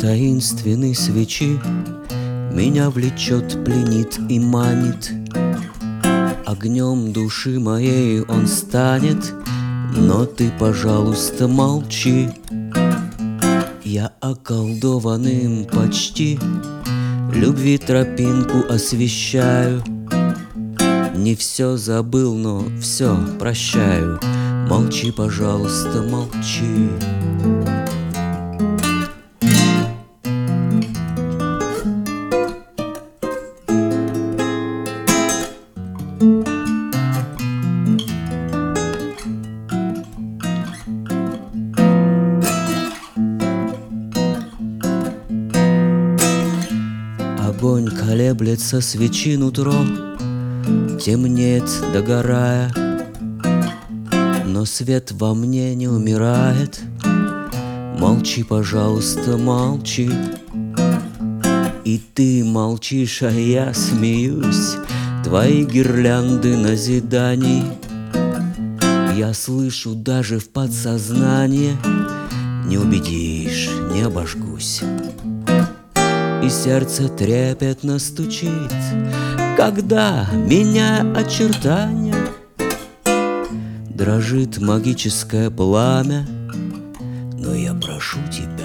таинственной свечи меня влечет, пленит и манит. Огнем души моей он станет, но ты, пожалуйста, молчи. Я околдованным почти любви тропинку освещаю. Не все забыл, но все прощаю. Молчи, пожалуйста, молчи. Огонь колеблется, свечи нутро темнеет, догорая, но свет во мне не умирает. Молчи, пожалуйста, молчи. И ты молчишь, а я смеюсь. Твои гирлянды назиданий я слышу даже в подсознании. Не убедишь, не обожгусь. И сердце трепетно стучит, когда меня очертания. Дрожит магическое пламя, но я прошу тебя,